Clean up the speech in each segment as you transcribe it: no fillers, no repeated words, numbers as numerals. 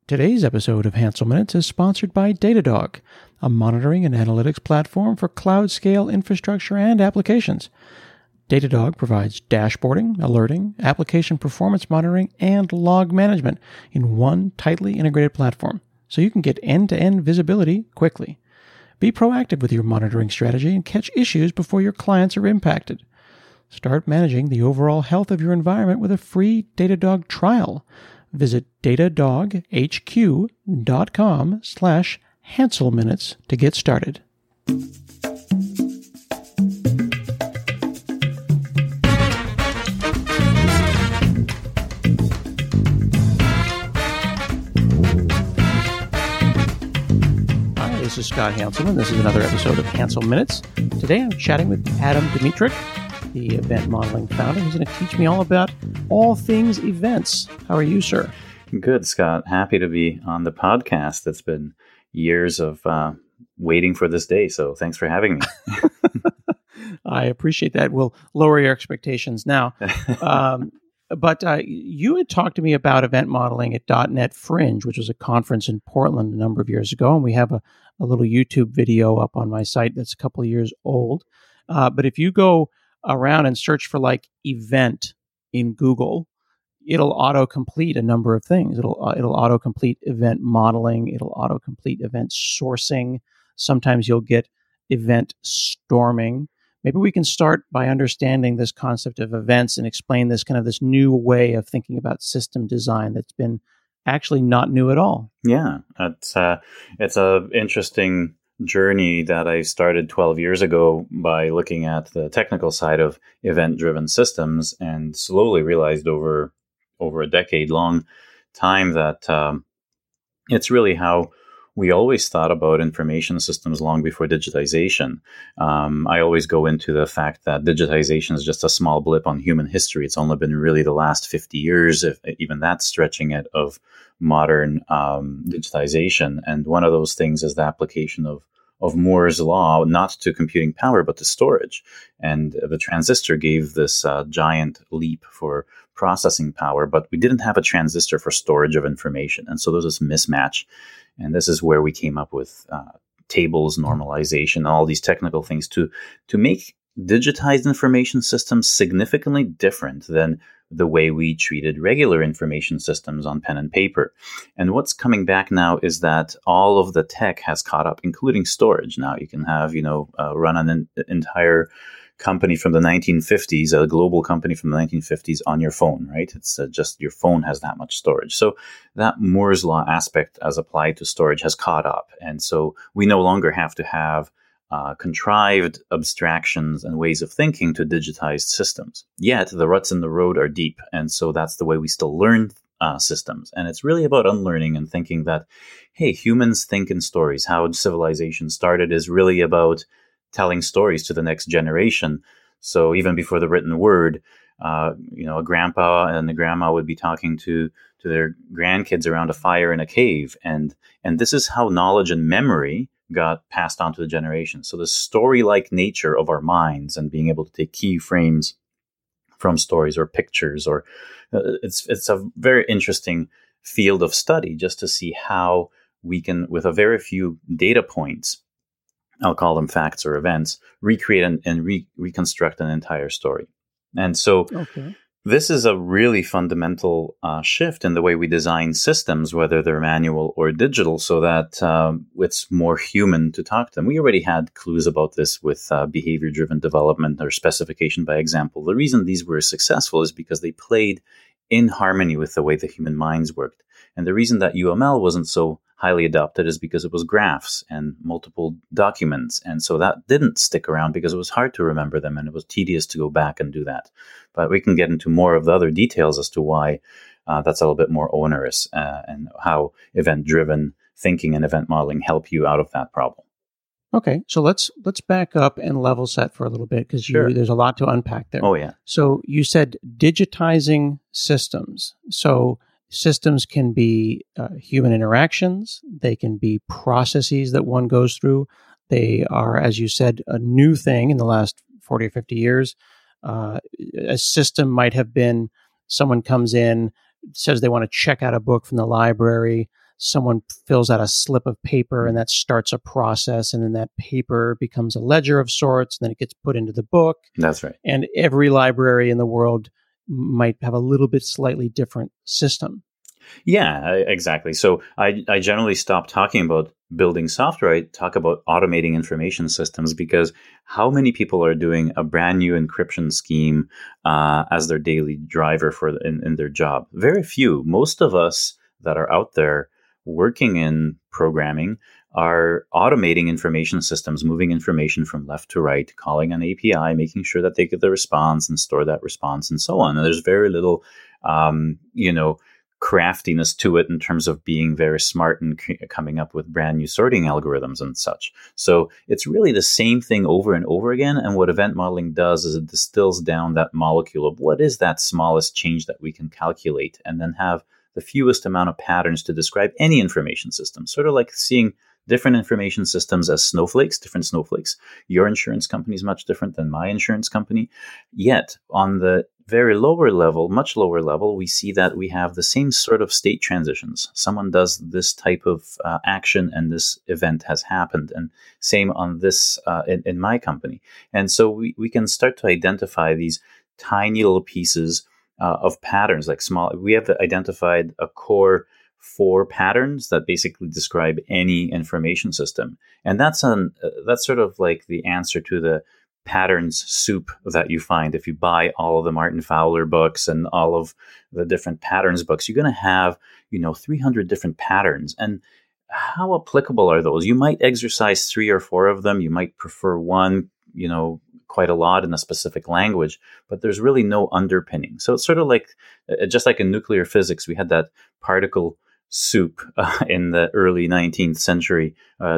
Today's episode of Hansel Minutes is sponsored by Datadog, a monitoring and analytics platform for cloud-scale infrastructure and applications. Datadog provides dashboarding, alerting, application performance monitoring, and log management in one tightly integrated platform, so you can get end-to-end visibility quickly. Be proactive with your monitoring strategy and catch issues before your clients are impacted. Start managing the overall health of your environment with a free Datadog trial. Visit datadoghq.com/HanselMinutes to get started. Hi, this is Scott Hanselman. This is another episode of Hansel Minutes. Today I'm chatting with Adam Dimitruk, the event modeling founder. He's going to teach me all about all things events. How are you, sir? Good, Scott. Happy to be on the podcast. It's been years of waiting for this day, so thanks for having me. I appreciate that. We'll lower your expectations now. But you had talked to me about event modeling at .NET Fringe, which was a conference in Portland a number of years ago, and we have a little YouTube video up on my site that's a couple of years old. But if you go around and search for like event in Google, it'll autocomplete a number of things. It'll autocomplete event modeling. It'll autocomplete event sourcing. Sometimes you'll get event storming. Maybe we can start by understanding this concept of events and explain this kind of this new way of thinking about system design that's been actually not new at all. Yeah, it's a interesting journey that I started 12 years ago by looking at the technical side of event-driven systems, and slowly realized over a decade-long time that it's really how we always thought about information systems long before digitization. I always go into the fact that digitization is just a small blip on human history. It's only been really the last 50 years, if even that's stretching it, of modern digitization. And one of those things is the application of Moore's law, not to computing power, but to storage. And the transistor gave this giant leap for processing power, but we didn't have a transistor for storage of information. And so there's this mismatch. And this is where we came up with tables, normalization, all these technical things to make digitized information systems significantly different than the way we treated regular information systems on pen and paper. And what's coming back now is that all of the tech has caught up, including storage. Now you can have, run an entire company from the 1950s, a global company from the 1950s on your phone, right? It's just your phone has that much storage. So that Moore's law aspect as applied to storage has caught up. And so we no longer have to have contrived abstractions and ways of thinking to digitized systems. Yet the ruts in the road are deep. And so that's the way we still learn systems. And it's really about unlearning and thinking that, hey, humans think in stories. How civilization started is really about telling stories to the next generation. So even before the written word, a grandpa and a grandma would be talking to their grandkids around a fire in a cave. And this is how knowledge and memory got passed on to the generations. So the story-like nature of our minds and being able to take key frames from stories or pictures, or it's a very interesting field of study just to see how we can, with a very few data points, I'll call them facts or events, recreate and reconstruct an entire story. And so This is a really fundamental shift in the way we design systems, whether they're manual or digital, so that it's more human to talk to them. We already had clues about this with behavior-driven development or specification by example. The reason these were successful is because they played in harmony with the way the human minds worked. And the reason that UML wasn't so highly adopted is because it was graphs and multiple documents. And so that didn't stick around because it was hard to remember them and it was tedious to go back and do that. But we can get into more of the other details as to why that's a little bit more onerous and how event-driven thinking and event modeling help you out of that problem. Okay, so let's back up and level set for a little bit because there's a lot to unpack there. Oh, yeah. So you said digitizing systems. So systems can be human interactions. They can be processes that one goes through. They are, as you said, a new thing in the last 40 or 50 years. A system might have been someone comes in, says they want to check out a book from the library. someone fills out a slip of paper and that starts a process, and then that paper becomes a ledger of sorts, and then it gets put into the book. That's right. And every library in the world might have a little bit slightly different system. Yeah, exactly. So I generally stop talking about building software. I talk about automating information systems, because how many people are doing a brand new encryption scheme as their daily driver in their job? Very few. Most of us that are out there working in programming are automating information systems, moving information from left to right, calling an API, making sure that they get the response and store that response and so on. And there's very little, craftiness to it in terms of being very smart and coming up with brand new sorting algorithms and such. So it's really the same thing over and over again. And what event modeling does is it distills down that molecule of what is that smallest change that we can calculate, and then have the fewest amount of patterns to describe any information system. Sort of like seeing different information systems as snowflakes, different snowflakes. Your insurance company is much different than my insurance company. Yet on the very lower level, much lower level, we see that we have the same sort of state transitions. Someone does this type of action and this event has happened. And same on this in my company. And so we can start to identify these tiny little pieces of patterns, like small. We have identified a core 4 patterns that basically describe any information system. And that's sort of like the answer to the patterns soup that you find if you buy all of the Martin Fowler books and all of the different patterns books. You're going to have 300 different patterns. And how applicable are those? You might exercise 3 or 4 of them. You might prefer one, quite a lot in a specific language, but there's really no underpinning. So it's sort of like, just like in nuclear physics, we had that particle soup in the early 20th century,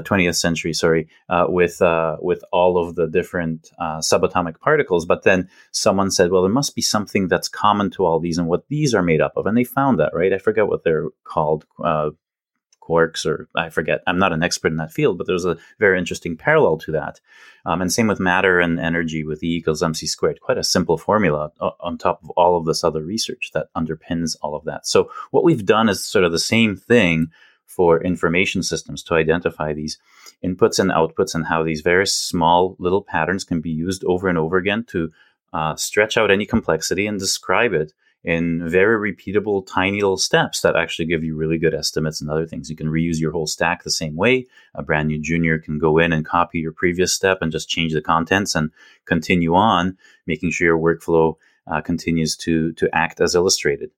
with all of the different subatomic particles. But then someone said, well, there must be something that's common to all these and what these are made up of. And they found that, right? I forget what they're called, quarks, or I forget. I'm not an expert in that field, but there's a very interesting parallel to that. And same with matter and energy with E equals mc squared. Quite a simple formula on top of all of this other research that underpins all of that. So what we've done is sort of the same thing for information systems to identify these inputs and outputs and how these very small little patterns can be used over and over again to stretch out any complexity and describe it in very repeatable, tiny little steps that actually give you really good estimates and other things. You can reuse your whole stack the same way. A brand new junior can go in and copy your previous step and just change the contents and continue on, making sure your workflow continues to act as illustrated.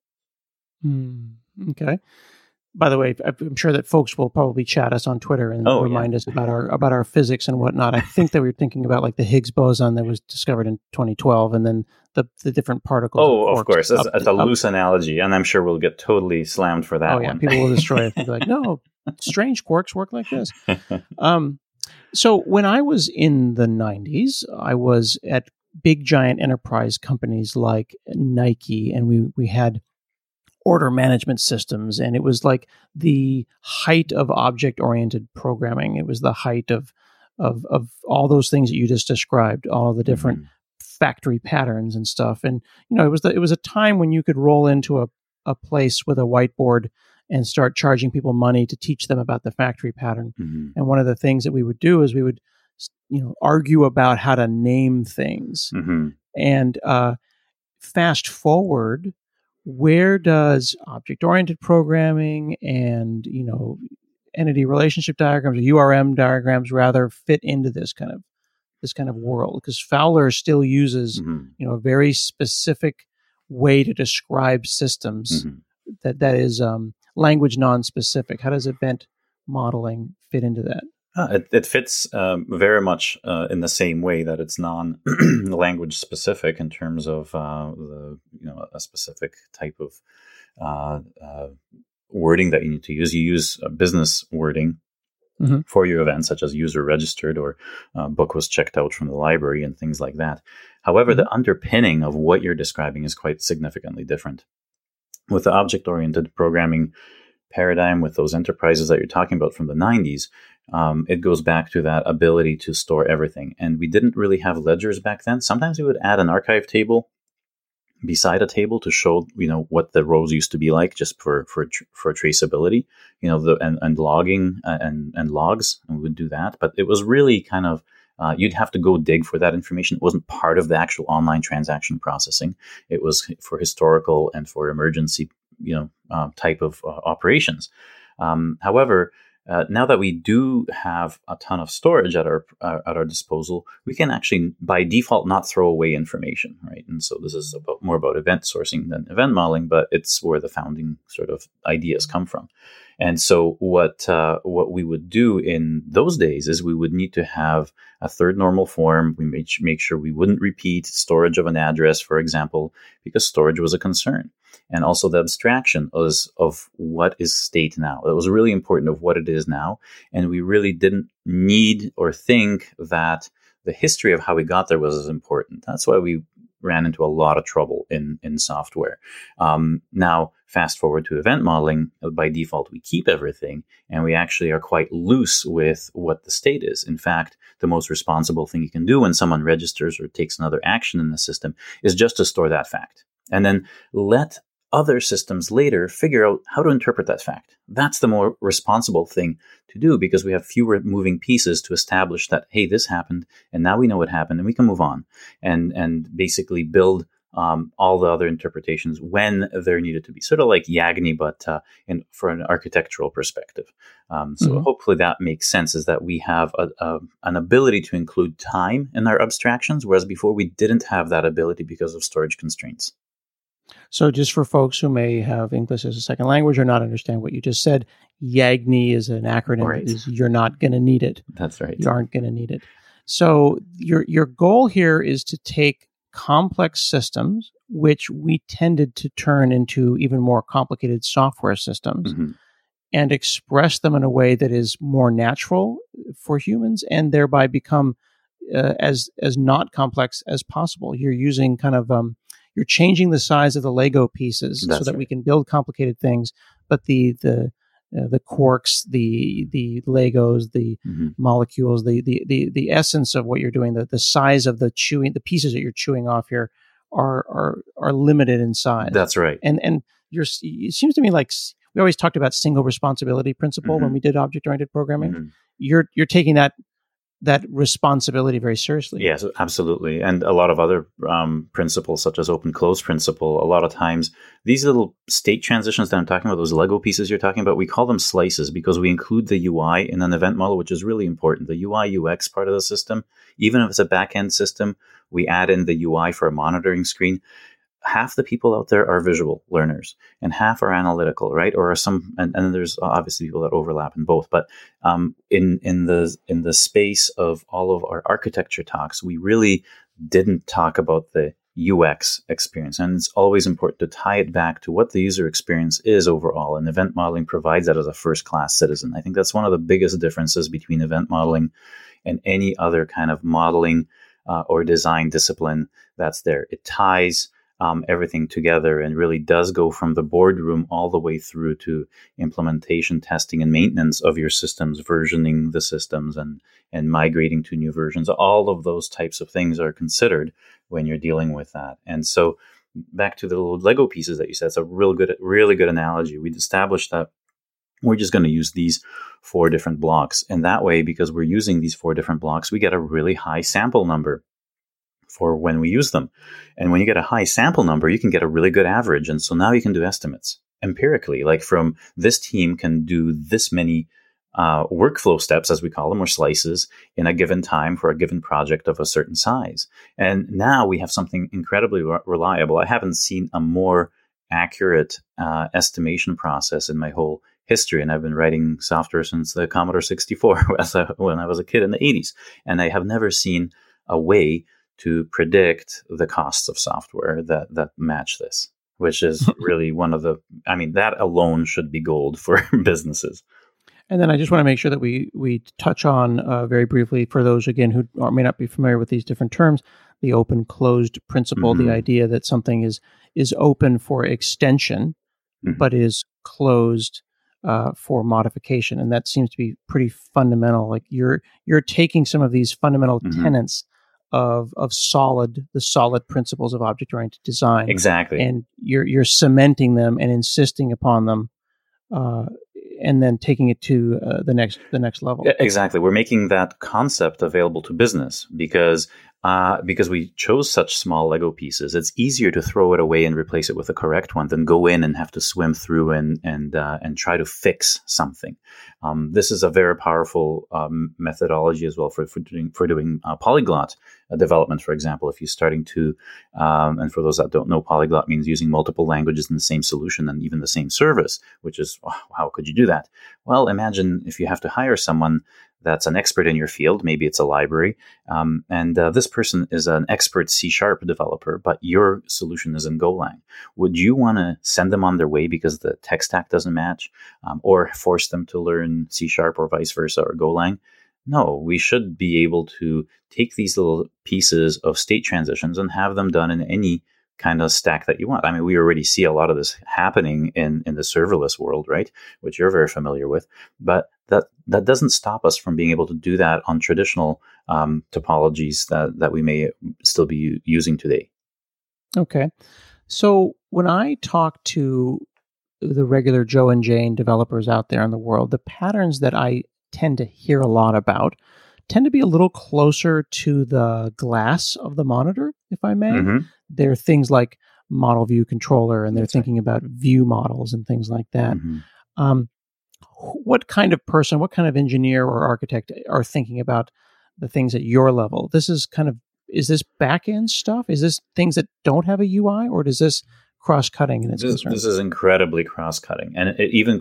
Okay. By the way, I'm sure that folks will probably chat us on Twitter and remind us about our physics and whatnot. I think that we were thinking about like the Higgs boson that was discovered in 2012, and then the different particles. Oh, of course, it's a loose analogy, and I'm sure we'll get totally slammed for that. Oh yeah, one. People will destroy it and be like, "No, strange quarks work like this." So when I was in the 90s, I was at big giant enterprise companies like Nike, and we had order management systems, and it was like the height of object-oriented programming. It was the height of all those things that you just described, all the different factory patterns and stuff. And it was a time when you could roll into a place with a whiteboard and start charging people money to teach them about the factory pattern. And one of the things that we would do is we would argue about how to name things. And fast forward, where does object-oriented programming and entity relationship diagrams, or URM diagrams rather, fit into this kind of world? Because Fowler still uses a very specific way to describe systems that is language non-specific. How does event modeling fit into that? It fits very much in the same way that it's non-language specific in terms of a specific type of wording that you need to use. You use business wording for your events, such as user registered or book was checked out from the library and things like that. However, the underpinning of what you're describing is quite significantly different. With the object-oriented programming paradigm, with those enterprises that you're talking about from the 90s, it goes back to that ability to store everything. And we didn't really have ledgers back then. Sometimes we would add an archive table, beside a table to show, what the rows used to be like, just for traceability, and logging and logs, and we would do that. But it was really kind of, you'd have to go dig for that information. It wasn't part of the actual online transaction processing. It was for historical and for emergency, type of operations. However, now that we do have a ton of storage at our disposal, we can actually, by default, not throw away information, right? And so this is more about event sourcing than event modeling, but it's where the founding sort of ideas come from. And so what we would do in those days is we would need to have a third normal form. We make sure we wouldn't repeat storage of an address, for example, because storage was a concern. And also the abstraction of what is state now. It was really important of what it is now. And we really didn't need or think that the history of how we got there was as important. That's why we ran into a lot of trouble in software. Now, fast forward to event modeling, by default, we keep everything, and we actually are quite loose with what the state is. In fact, the most responsible thing you can do when someone registers or takes another action in the system is just to store that fact, and then let other systems later figure out how to interpret that fact. That's the more responsible thing to do, because we have fewer moving pieces to establish that, hey, this happened, and now we know what happened, and we can move on and basically build all the other interpretations when they're needed to be. Sort of like Yagni, but for an architectural perspective. So hopefully that makes sense, is that we have an ability to include time in our abstractions, whereas before we didn't have that ability because of storage constraints. So just for folks who may have English as a second language or not understand what you just said, YAGNI is an acronym. Right. That is, you're not going to need it. That's right. You aren't going to need it. So your goal here is to take complex systems, which we tended to turn into even more complicated software systems, and express them in a way that is more natural for humans, and thereby become as not complex as possible. You're using kind of you're changing the size of the Lego pieces so that we can build complicated things, but the quarks, the Legos, the molecules, the essence of what you're doing, the size of the pieces that you're chewing off here are limited in size. That's right. And it seems to me like we always talked about single responsibility principle when we did object-oriented programming. You're taking that responsibility very seriously. Yes, absolutely. And a lot of other principles, such as open-close principle, a lot of times, these little state transitions that I'm talking about, those Lego pieces you're talking about, we call them slices because we include the UI in an event model, which is really important. The UI UX part of the system, even if it's a back-end system, we add in the UI for a monitoring screen. Half the people out there are visual learners and half are analytical, right? Or some, and there's obviously people that overlap in both. But in the space of all of our architecture talks, we really didn't talk about the UX experience. And it's always important to tie it back to what the user experience is overall. And event modeling provides that as a first-class citizen. I think that's one of the biggest differences between event modeling and any other kind of modeling or design discipline that's there. It ties everything together and really does go from the boardroom all the way through to implementation, testing, and maintenance of your systems, versioning the systems and migrating to new versions. All of those types of things are considered when you're dealing with that. And so back to the little Lego pieces that you said, it's a really good analogy. We'd established that we're just going to use these 4 different blocks. And that way, because we're using these 4 different blocks, we get a really high sample number for when we use them. And when you get a high sample number, you can get a really good average. And so now you can do estimates empirically, like from this team can do this many workflow steps, as we call them, or slices in a given time for a given project of a certain size. And now we have something incredibly reliable. I haven't seen a more accurate estimation process in my whole history. And I've been writing software since the Commodore 64 when I was a kid in the 80s. And I have never seen a way to predict the costs of software that match this, which is really one of that alone should be gold for businesses. And then I just want to make sure that we touch on very briefly, for those, again, who may not be familiar with these different terms, the open-closed principle, the idea that something is open for extension, but is closed for modification. And that seems to be pretty fundamental. Like you're taking some of these fundamental tenets of the solid principles of object-oriented design. Exactly. And you're cementing them and insisting upon them, and then taking it to the next level. Exactly. We're making that concept available to business because we chose such small Lego pieces. It's easier to throw it away and replace it with the correct one than go in and have to swim through and try to fix something. This is a very powerful methodology as well for doing polyglot development. For example, if you're starting to, and for those that don't know, polyglot means using multiple languages in the same solution and even the same service, which is, how could you do that? Well, imagine if you have to hire someone that's an expert in your field. Maybe it's a library. And this person is an expert C# developer, but your solution is in Golang. Would you want to send them on their way because the tech stack doesn't match, or force them to learn C# or vice versa or Golang? No, we should be able to take these little pieces of state transitions and have them done in any kind of stack that you want. I mean, we already see a lot of this happening in the serverless world, right? Which you're very familiar with. But that doesn't stop us from being able to do that on traditional topologies that we may still be using today. Okay. So when I talk to the regular Joe and Jane developers out there in the world, the patterns that I tend to hear a lot about tend to be a little closer to the glass of the monitor, if I may. Mm-hmm. There are things like model view controller, and they're That's thinking about view models and things like that. Mm-hmm. What kind of person, what kind of engineer or architect are thinking about the things at your level? Is this back-end stuff? Is this things that don't have a UI, or does this cross-cutting in its concern? This is incredibly cross-cutting, and it even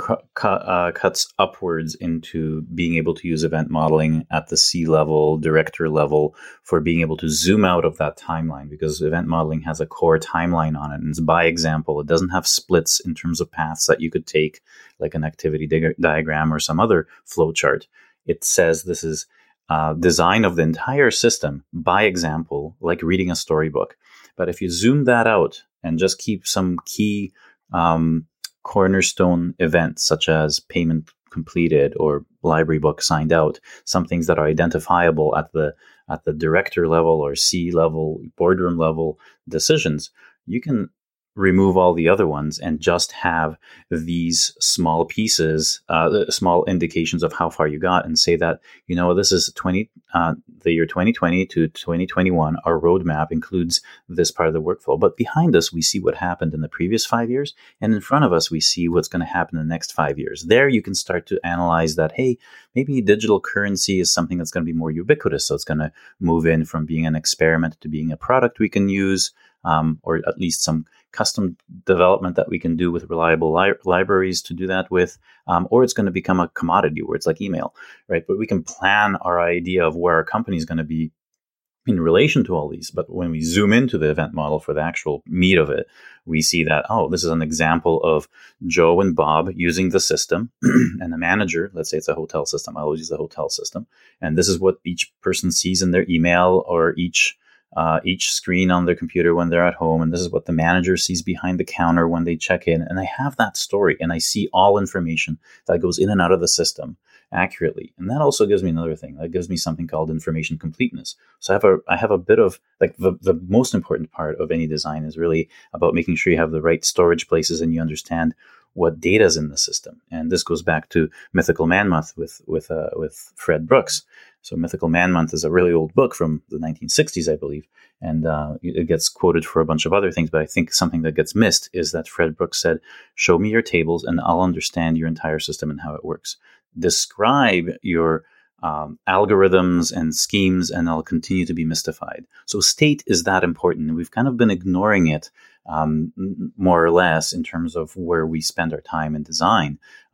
cuts upwards into being able to use event modeling at the C-level, director level, for being able to zoom out of that timeline, because event modeling has a core timeline on it, and it's by example. It doesn't have splits in terms of paths that you could take, like an activity diagram or some other flow chart. It says this is design of the entire system by example, like reading a storybook. But if you zoom that out and just keep some key cornerstone events, such as payment completed or library book signed out, some things that are identifiable at the director level or C level, boardroom level decisions, you can remove all the other ones and just have these small pieces, small indications of how far you got, and say that, this is the year 2020 to 2021. Our roadmap includes this part of the workflow. But behind us, we see what happened in the previous 5 years. And in front of us, we see what's going to happen in the next 5 years. There, you can start to analyze that, hey, maybe digital currency is something that's going to be more ubiquitous. So it's going to move in from being an experiment to being a product we can use, or at least some custom development that we can do with reliable libraries to do that with, or it's going to become a commodity where it's like email, right? But we can plan our idea of where our company is going to be in relation to all these. But when we zoom into the event model for the actual meat of it, we see that, this is an example of Joe and Bob using the system and the manager. Let's say it's a hotel system. I always use the hotel system. And this is what each person sees in their email or each screen on their computer when they're at home. And this is what the manager sees behind the counter when they check in. And I have that story and I see all information that goes in and out of the system accurately. And that also gives me another thing. That gives me something called information completeness. So I have a bit of, like, the most important part of any design is really about making sure you have the right storage places and you understand what data is in the system. And this goes back to Mythical Man-Month with Fred Brooks. So Mythical Man-Month is a really old book from the 1960s, I believe. And it gets quoted for a bunch of other things. But I think something that gets missed is that Fred Brooks said, show me your tables and I'll understand your entire system and how it works. Describe your algorithms and schemes, and I'll continue to be mystified. So state is that important. And we've kind of been ignoring it more or less in terms of where we spend our time in design.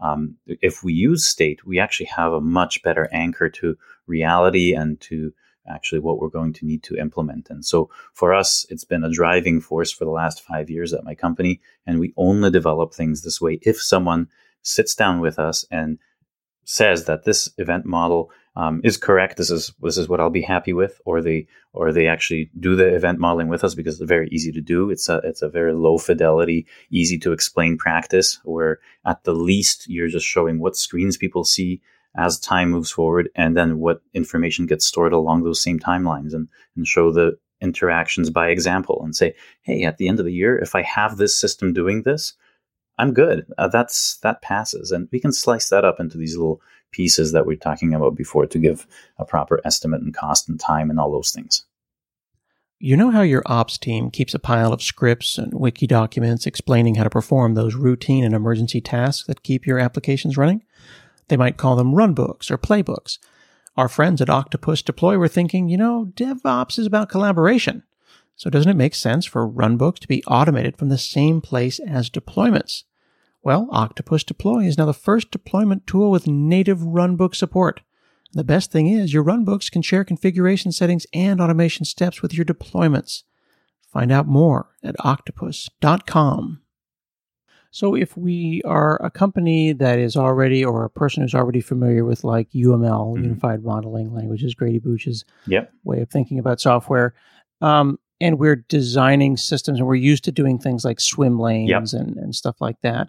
If we use state, we actually have a much better anchor to reality and to actually what we're going to need to implement. And so for us, it's been a driving force for the last 5 years at my company. And we only develop things this way if someone sits down with us and says that this event model is correct. This is what I'll be happy with, or they actually do the event modeling with us because it's very easy to do. It's a very low fidelity, easy to explain practice where at the least you're just showing what screens people see as time moves forward, and then what information gets stored along those same timelines, and show the interactions by example and say, hey, at the end of the year, if I have this system doing this, I'm good. That passes. And we can slice that up into these little pieces that we were talking about before to give a proper estimate and cost and time and all those things. You know how your ops team keeps a pile of scripts and wiki documents explaining how to perform those routine and emergency tasks that keep your applications running? They might call them runbooks or playbooks. Our friends at Octopus Deploy were thinking, DevOps is about collaboration. So doesn't it make sense for runbooks to be automated from the same place as deployments? Well, Octopus Deploy is now the first deployment tool with native runbook support. The best thing is your runbooks can share configuration settings and automation steps with your deployments. Find out more at octopus.com. So if we are a company that is already, or a person who's already familiar with like UML, Unified Modeling Languages, Grady Booch's way of thinking about software, and we're designing systems and we're used to doing things like swim lanes and stuff like that,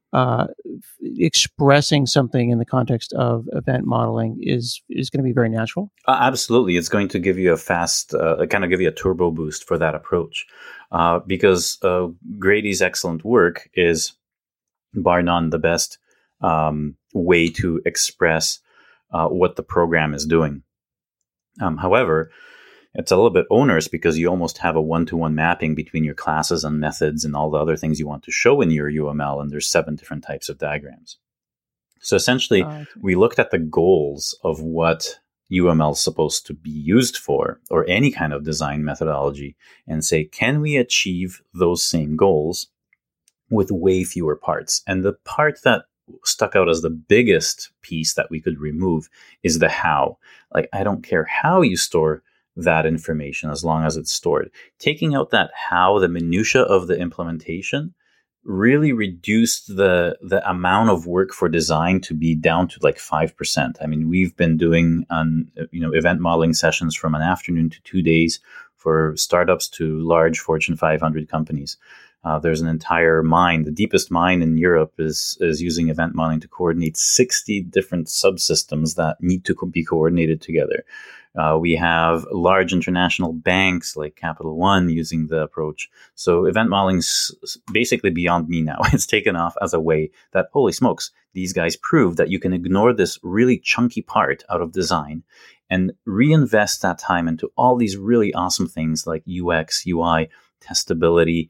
expressing something in the context of event modeling is going to be very natural. Absolutely. It's going to give you a fast, kind of give you a turbo boost for that approach. Because Grady's excellent work is, bar none, the best way to express what the program is doing. However, it's a little bit onerous because you almost have a one-to-one mapping between your classes and methods and all the other things you want to show in your UML, and there's 7 different types of diagrams. So essentially, we looked at the goals of what UML is supposed to be used for, or any kind of design methodology, and say, can we achieve those same goals with way fewer parts? And the part that stuck out as the biggest piece that we could remove is the how. Like, I don't care how you store that information as long as it's stored. Taking out that how, the minutia of the implementation, really reduced the amount of work for design to be down to like 5%. I mean, we've been doing event modeling sessions from an afternoon to 2 days for startups to large Fortune 500 companies. There's an entire mine. The deepest mine in Europe is using event modeling to coordinate 60 different subsystems that need to be coordinated together. We have large international banks like Capital One using the approach. So event modeling's basically beyond me now. It's taken off as a way that, holy smokes, these guys prove that you can ignore this really chunky part out of design and reinvest that time into all these really awesome things like UX, UI, testability,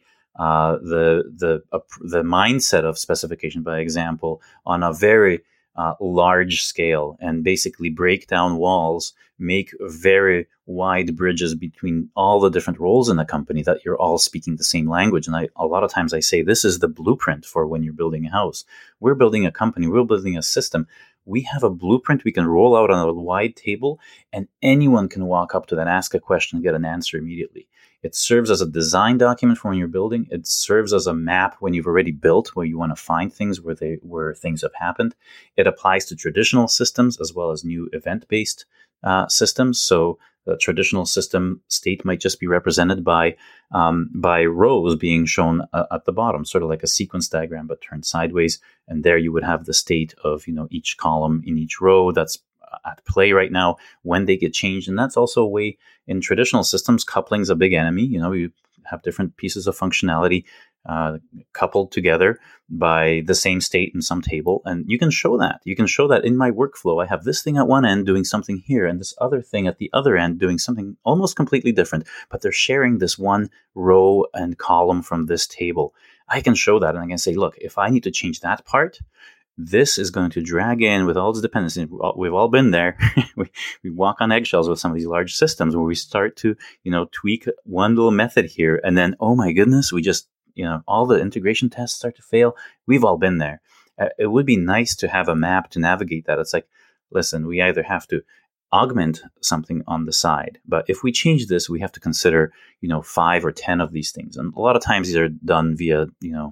the mindset of specification by example on a very large scale, and basically break down walls, make very wide bridges between all the different roles in the company, that you're all speaking the same language. And a lot of times I say this is the blueprint for when you're building a house. We're building a company, we're building a system. We have a blueprint we can roll out on a wide table, and anyone can walk up to that, ask a question, and get an answer immediately. It serves as a design document for when you're building. It serves as a map when you've already built, where you want to find things where things have happened. It applies to traditional systems as well as new event-based systems. So the traditional system state might just be represented by rows being shown at the bottom, sort of like a sequence diagram, but turned sideways. And there you would have the state of each column in each row that's at play right now, when they get changed. And that's also a way in traditional systems, coupling's a big enemy. You have different pieces of functionality coupled together by the same state in some table. And you can show that. You can show that in my workflow, I have this thing at one end doing something here, and this other thing at the other end doing something almost completely different, but they're sharing this one row and column from this table. I can show that, and I can say, look, if I need to change that part, this is going to drag in with all its dependencies. We've all been there. we walk on eggshells with some of these large systems where we start to, tweak one little method here. And then, oh my goodness, we just, all the integration tests start to fail. We've all been there. It would be nice to have a map to navigate that. It's like, listen, we either have to augment something on the side, but if we change this, we have to consider, 5 or 10 of these things. And a lot of times these are done via,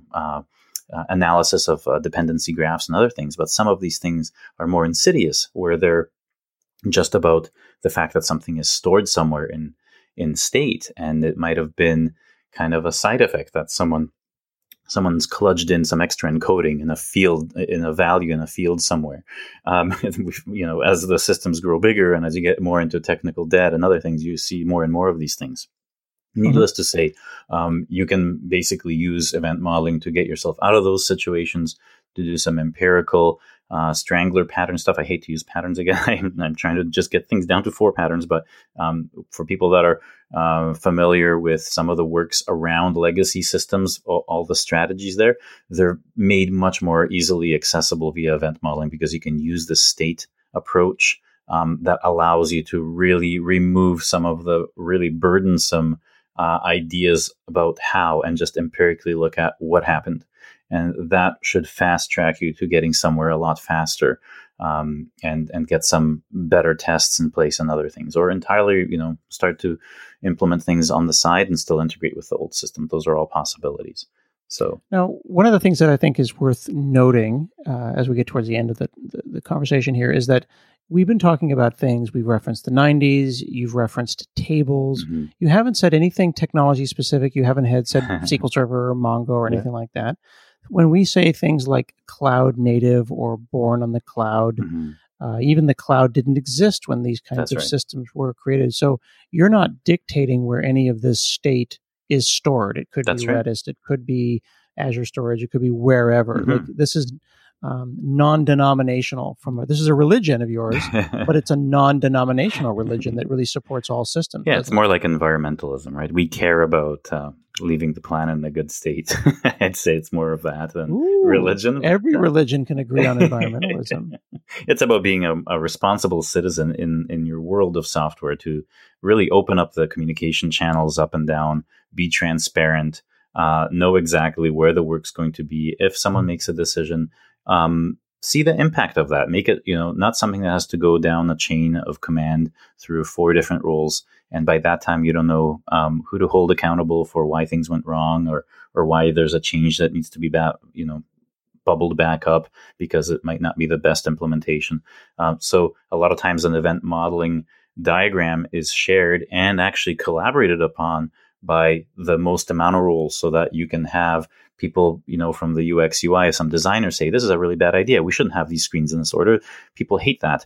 analysis of dependency graphs and other things. But some of these things are more insidious, where they're just about the fact that something is stored somewhere in state, and it might have been kind of a side effect that someone someone's kludged in some extra encoding in a field, in a value in a field somewhere. As the systems grow bigger and as you get more into technical debt and other things, you see more and more of these things. Needless to say, you can basically use event modeling to get yourself out of those situations, to do some empirical strangler pattern stuff. I hate to use patterns again. I'm trying to just get things down to 4 patterns. But for people that are familiar with some of the works around legacy systems, all the strategies there, they're made much more easily accessible via event modeling because you can use the state approach that allows you to really remove some of the really burdensome ideas about how and just empirically look at what happened. And that should fast track you to getting somewhere a lot faster and get some better tests in place and other things, or entirely, start to implement things on the side and still integrate with the old system. Those are all possibilities. So now, one of the things that I think is worth noting as we get towards the end of the conversation here is that we've been talking about things. We've referenced the 90s. You've referenced tables. Mm-hmm. You haven't said anything technology specific. You haven't said SQL Server or Mongo or anything like that. When we say things like cloud native or born on the cloud, even the cloud didn't exist when these kinds of systems were created. So you're not dictating where any of this state is stored. It could be Redis. It could be Azure Storage. It could be wherever. Like, this is non-denominational. This is a religion of yours, but it's a non-denominational religion that really supports all systems. Yeah, it's more like environmentalism, right? We care about leaving the planet in a good state. I'd say it's more of that than religion. Every religion can agree on environmentalism. It's about being a responsible citizen in your world of software, to really open up the communication channels up and down, be transparent, know exactly where the work's going to be. If someone makes a decision, see the impact of that. Make it, not something that has to go down a chain of command through 4 different roles. And by that time, you don't know who to hold accountable for why things went wrong, or why there's a change that needs to be bubbled back up because it might not be the best implementation. So a lot of times an event modeling diagram is shared and actually collaborated upon by the most amount of roles, so that you can have people, from the UX UI, some designers say, this is a really bad idea. We shouldn't have these screens in this order. People hate that,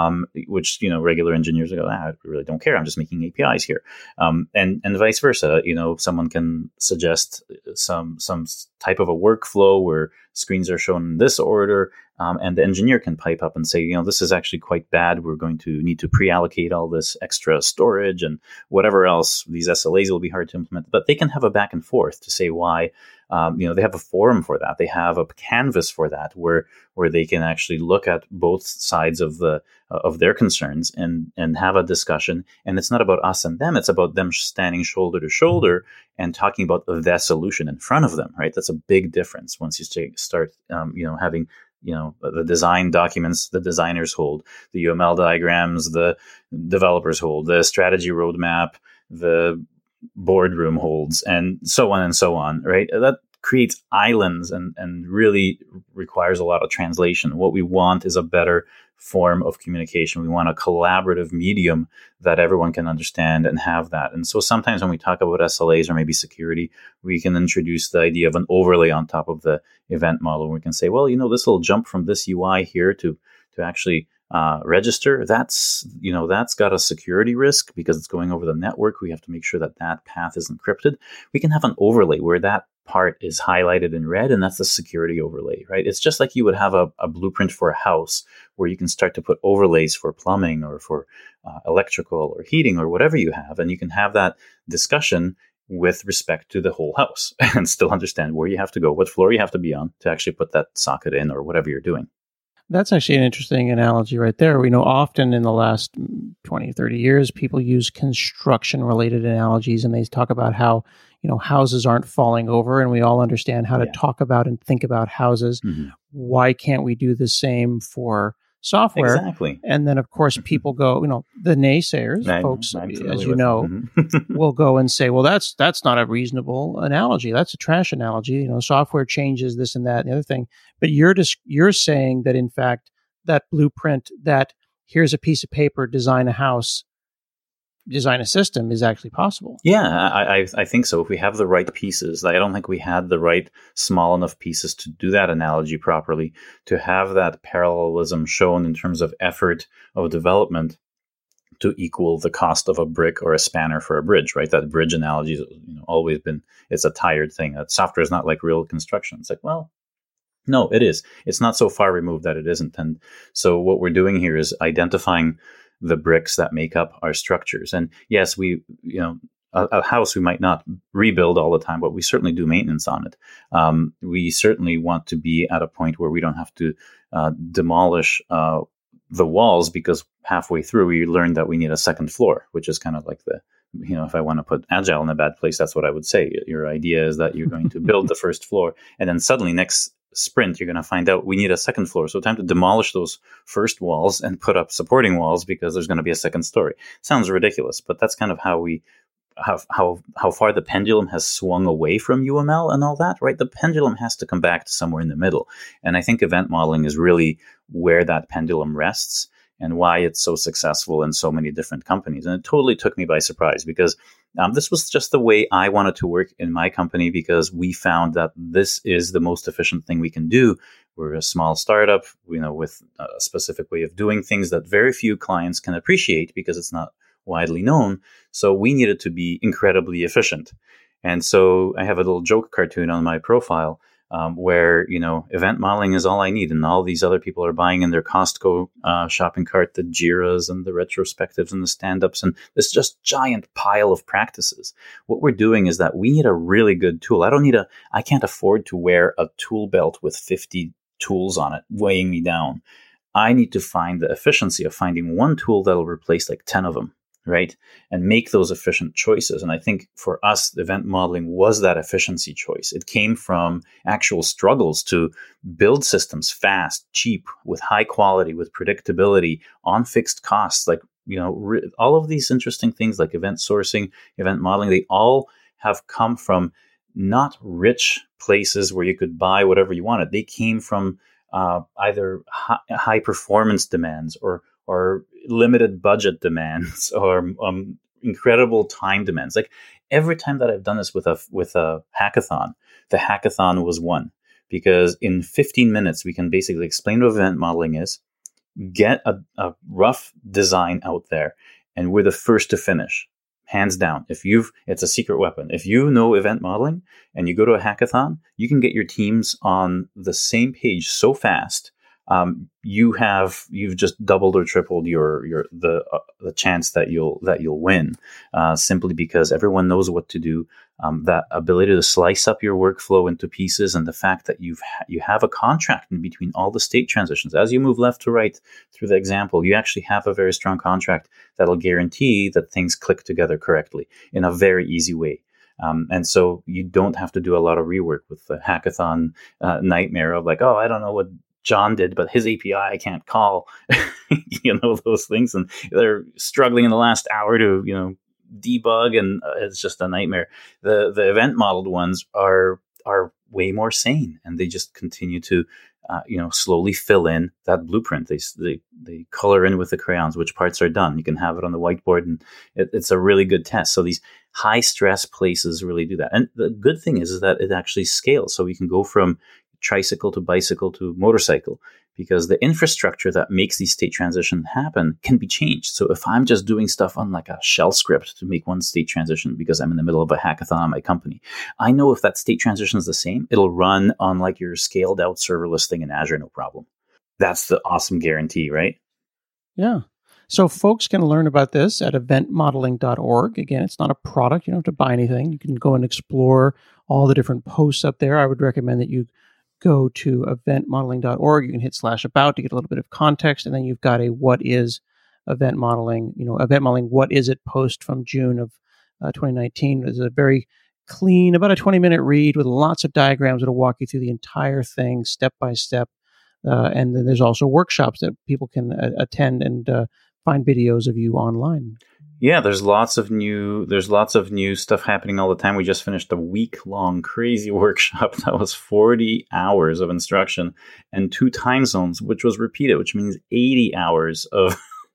which, regular engineers go, I really don't care. I'm just making APIs here. And vice versa. Someone can suggest some type of a workflow where screens are shown in this order. And the engineer can pipe up and say, this is actually quite bad. We're going to need to pre-allocate all this extra storage and whatever else. These SLAs will be hard to implement, but they can have a back and forth to say why. They have a forum for that. They have a canvas for that, where they can actually look at both sides of their concerns and have a discussion. And it's not about us and them. It's about them standing shoulder to shoulder and talking about the solution in front of them. Right? That's a big difference once you start, having the design documents the designers hold, the UML diagrams the developers hold, the strategy roadmap the boardroom holds, and so on, right? That creates islands and really requires a lot of translation. What we want is a better form of communication. We want a collaborative medium that everyone can understand and have that. And so sometimes when we talk about SLAs or maybe security, we can introduce the idea of an overlay on top of the event model. We can say, well, this will jump from this UI here to actually register. That's got a security risk because it's going over the network. We have to make sure that path is encrypted. We can have an overlay where that part is highlighted in red, and that's the security overlay, right? It's just like you would have a blueprint for a house where you can start to put overlays for plumbing or for electrical or heating or whatever you have, and you can have that discussion with respect to the whole house and still understand where you have to go, what floor you have to be on to actually put that socket in or whatever you're doing. That's actually an interesting analogy right there. We know often in the last 20, 30 years, people use construction-related analogies, and they talk about how, houses aren't falling over, and we all understand how to talk about and think about houses. Mm-hmm. Why can't we do the same for software? Exactly. And then, of course, people go, the naysayers, folks, as you know, will go and say, well, that's not a reasonable analogy. That's a trash analogy. Software changes this and that and the other thing. But you're saying that, in fact, that blueprint, that here's a piece of paper, design a house, design a system is actually possible. Yeah, I think so. If we have the right pieces, I don't think we had the right small enough pieces to do that analogy properly, to have that parallelism shown in terms of effort of development to equal the cost of a brick or a spanner for a bridge, right? That bridge analogy has always been, it's a tired thing. That software is not like real construction. It's like, well, no, it is. It's not so far removed that it isn't. And so what we're doing here is identifying the bricks that make up our structures. And yes, a house we might not rebuild all the time, but we certainly do maintenance on it. We certainly want to be at a point where we don't have to demolish the walls, because halfway through we learned that we need a second floor, which is kind of like if I want to put agile in a bad place, that's what I would say. Your idea is that you're going to build the first floor, and then suddenly next sprint, you're going to find out we need a second floor. So time to demolish those first walls and put up supporting walls, because there's going to be a second story. Sounds ridiculous, but that's kind of how how far the pendulum has swung away from UML and all that, right? The pendulum has to come back to somewhere in the middle. And I think event modeling is really where that pendulum rests and why it's so successful in so many different companies. And it totally took me by surprise, because this was just the way I wanted to work in my company, because we found that this is the most efficient thing we can do. We're a small startup, with a specific way of doing things that very few clients can appreciate because it's not widely known. So we needed to be incredibly efficient. And so I have a little joke cartoon on my profile where, event modeling is all I need. And all these other people are buying in their Costco shopping cart the JIRAs and the retrospectives and the stand-ups and this just giant pile of practices. What we're doing is that we need a really good tool. I can't afford to wear a tool belt with 50 tools on it weighing me down. I need to find the efficiency of finding one tool that'll replace like 10 of them. Right? And make those efficient choices. And I think for us, event modeling was that efficiency choice. It came from actual struggles to build systems fast, cheap, with high quality, with predictability, on fixed costs. Like, all of these interesting things like event sourcing, event modeling, they all have come from not rich places where you could buy whatever you wanted. They came from either high performance demands or limited budget demands or incredible time demands. Like every time that I've done this with a hackathon, the hackathon was won, because in 15 minutes we can basically explain what event modeling is, get a rough design out there, and we're the first to finish, hands down. It's a secret weapon. If you know event modeling and you go to a hackathon, you can get your teams on the same page so fast. You've just doubled or tripled the chance that you'll win, simply because everyone knows what to do. That ability to slice up your workflow into pieces, and the fact that you have a contract in between all the state transitions. As you move left to right through the example, you actually have a very strong contract that'll guarantee that things click together correctly in a very easy way. And so you don't have to do a lot of rework with the hackathon nightmare of like, oh, I don't know what John did, but his API I can't call, those things. And they're struggling in the last hour to, debug, and it's just a nightmare. The event modeled ones are way more sane, and they just continue to, slowly fill in that blueprint. They color in with the crayons which parts are done. You can have it on the whiteboard, and it's a really good test. So these high stress places really do that. And the good thing is that it actually scales. So we can go from tricycle to bicycle to motorcycle, because the infrastructure that makes these state transitions happen can be changed. So if I'm just doing stuff on like a shell script to make one state transition because I'm in the middle of a hackathon on my company, I know if that state transition is the same, it'll run on like your scaled out serverless thing in Azure, no problem. That's the awesome guarantee, right? Yeah. So folks can learn about this at eventmodeling.org. Again, it's not a product. You don't have to buy anything. You can go and explore all the different posts up there. I would recommend that you go to eventmodeling.org. You can hit /about to get a little bit of context. And then you've got a what is event modeling, event modeling, what is it post from June of 2019. It's a very clean, about a 20-minute read with lots of diagrams that'll walk you through the entire thing step by step. And then there's also workshops that people can attend and find videos of you online. Yeah, there's lots of new stuff happening all the time. We just finished a week-long crazy workshop that was 40 hours of instruction and 2 time zones, which was repeated, which means 80 hours of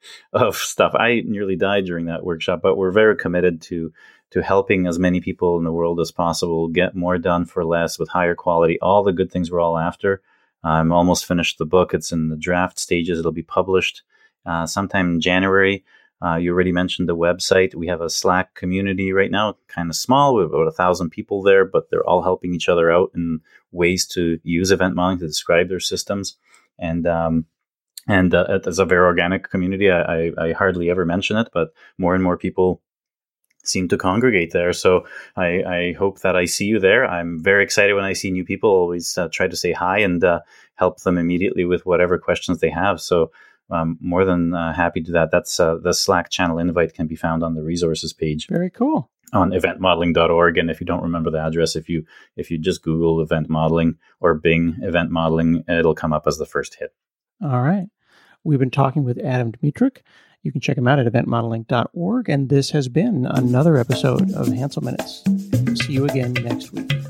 of stuff. I nearly died during that workshop, but we're very committed to helping as many people in the world as possible get more done for less with higher quality, all the good things we're all after. I'm almost finished the book. It's in the draft stages. It'll be published sometime in January. You already mentioned the website. We have a Slack community right now, kind of small. We have about 1,000 people there, but they're all helping each other out in ways to use event modeling to describe their systems. And it's a very organic community. I hardly ever mention it, but more and more people seem to congregate there. So I hope that I see you there. I'm very excited when I see new people. Always try to say hi and help them immediately with whatever questions they have. So I'm more than happy to do that. That's the Slack channel invite can be found on the resources page. Very cool. On eventmodeling.org. And if you don't remember the address, if you just Google event modeling or Bing event modeling, it'll come up as the first hit. All right. We've been talking with Adam Dmytryk. You can check him out at eventmodeling.org. And this has been another episode of Hansel Minutes. See you again next week.